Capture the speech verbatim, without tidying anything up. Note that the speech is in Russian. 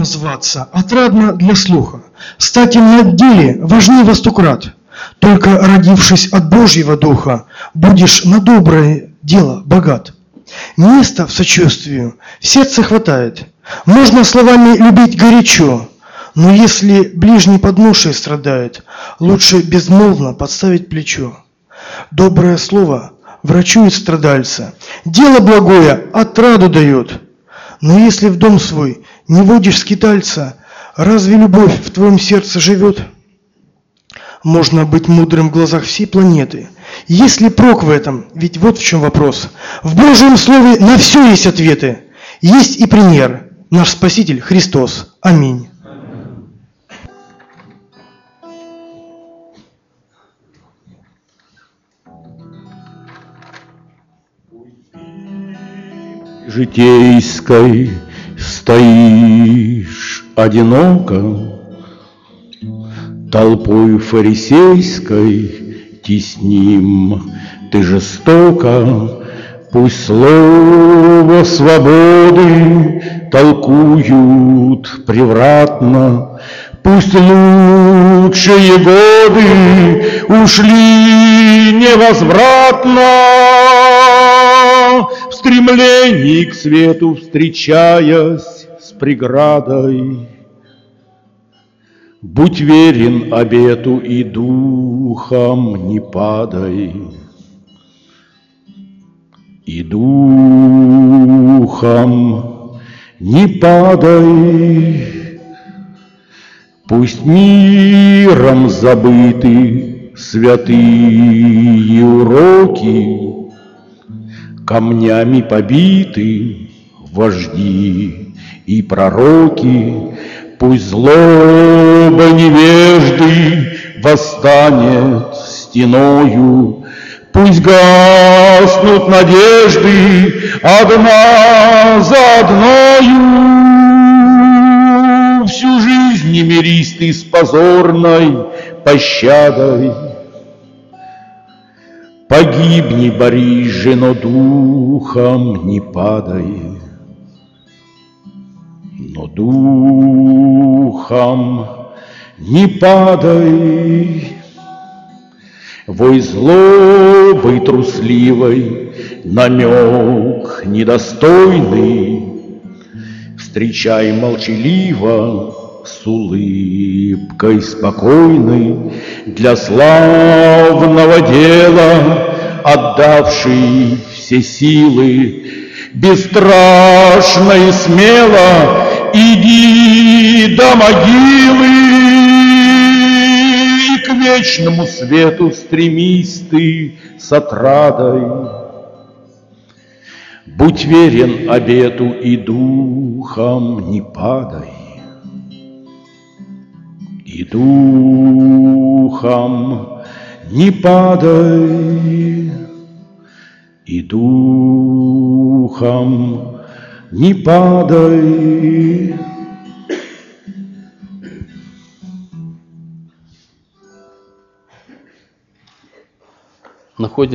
назваться, отрадно для слуха. Стать им на деле важнее во сто крат. Только родившись от Божьего Духа, будешь на доброе дело богат. Места в сочувствию в сердце хватает. Можно словами любить горячо, но если ближний под ношей страдает, лучше безмолвно подставить плечо. Доброе слово врачует страдальца, дело благое отраду дает. Но если в дом свой не водишь скитальца, разве любовь в твоем сердце живет? Можно быть мудрым в глазах всей планеты. Есть ли прок в этом? Ведь вот в чем вопрос. В Божьем Слове на все есть ответы. Есть и пример. Наш Спаситель Христос. Аминь. Житейской стоишь одиноко, толпою фарисейской тесним ты жестоко. Пусть слово свободы толкуют превратно, пусть лучшие годы ушли невозвратно, в стремлении к свету встречаясь с преградой. Будь верен обету и духом не падай, и духом не падай. Пусть миром забыты святые уроки, камнями побиты вожди и пророки. Пусть злоба невежды восстанет стеною, пусть гаснут надежды одна за одною. Всю жизнь не мирись ты с позорной пощадой, погибни, борись же, но духом не падай. Но духом не падай. Вой злобой трусливой, намек недостойный, встречай молчаливо с улыбкой спокойной. Для славного дела отдавший все силы, бесстрашно и смело иди до могилы, и к вечному свету стремись ты с отрадой. Будь верен обету и духом не падай, и духом не падай, и духом не падай. Находим